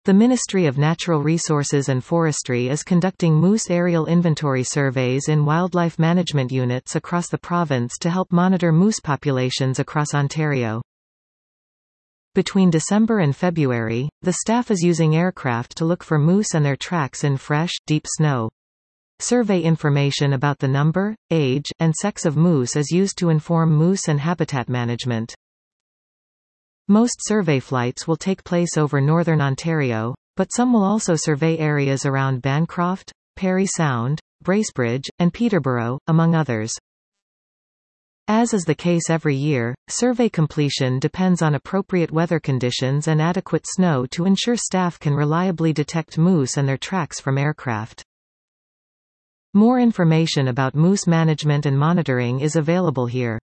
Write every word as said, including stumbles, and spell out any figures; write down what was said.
The Ministry of Natural Resources and Forestry is conducting moose aerial inventory surveys in wildlife management units across the province to help monitor moose populations across Ontario. Between December and February, the staff is using aircraft to look for moose and their tracks in fresh, deep snow. Survey information about the number, age, and sex of moose is used to inform moose and habitat management. Most survey flights will take place over northern Ontario, but some will also survey areas around Bancroft, Parry Sound, Bracebridge, and Peterborough, among others. As is the case every year, survey completion depends on appropriate weather conditions and adequate snow to ensure staff can reliably detect moose and their tracks from aircraft. More information about moose management and monitoring is available here.